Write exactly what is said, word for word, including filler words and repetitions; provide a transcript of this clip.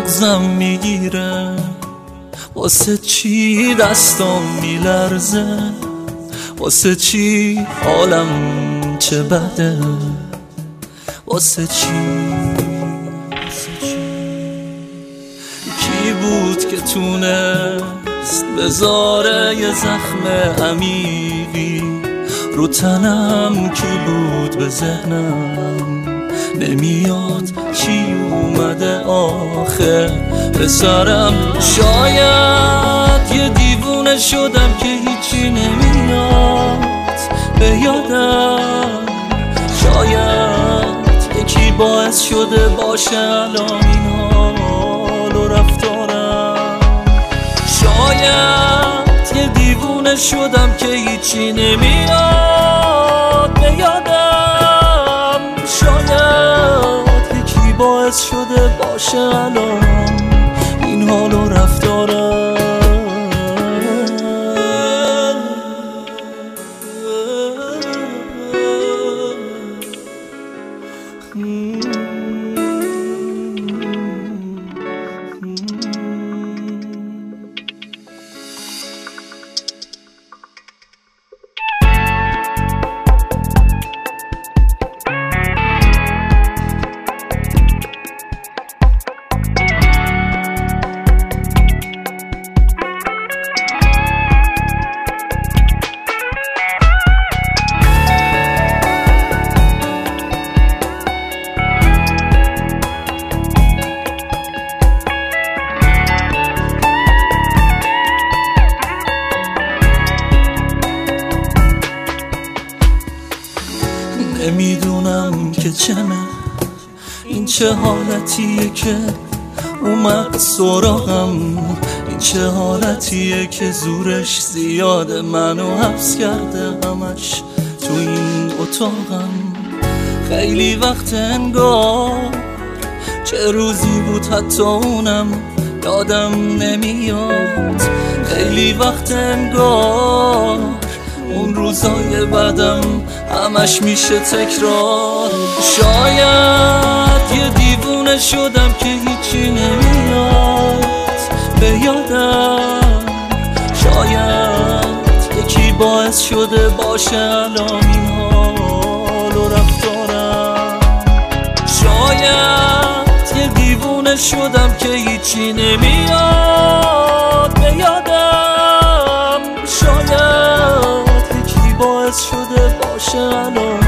مغزم میگیره، واسه چی دستام میلرزه، واسه چی حالم چه بده، واسه چی کی بود که تونست بذاره یه زخم عمیقی رو تنم، کی بود به ذهنم نمیاد چی اومده آخه به سرم. شاید یه دیوونه شدم که هیچی نمیاد به یادم، شاید یکی باعث شده باشه الان این حال و رفتارم، شاید یه دیوونه شدم که هیچی نمیاد به یادم، شاید یکی باعث شده باشه الان این حال و رفتارم. نمیدونم که چمه این، چه حالتیه که اومد سراغم، این چه حالتیه که زورش زیاده، منو حبس کرده همش تو این اتاقم. خیلی وقت انگار چه روزی بود حتی اونم یادم نمیاد، خیلی وقت انگار اون روزای بعدم همش میشه تکرار. شاید یه دیوونه شدم که هیچی نمیاد به یادم، شاید یکی باعث شده باشه الان این حال و رفتارم، شاید یه دیوونه شدم که هیچی نمیاد به یادم، شاید باعث شده باشه الان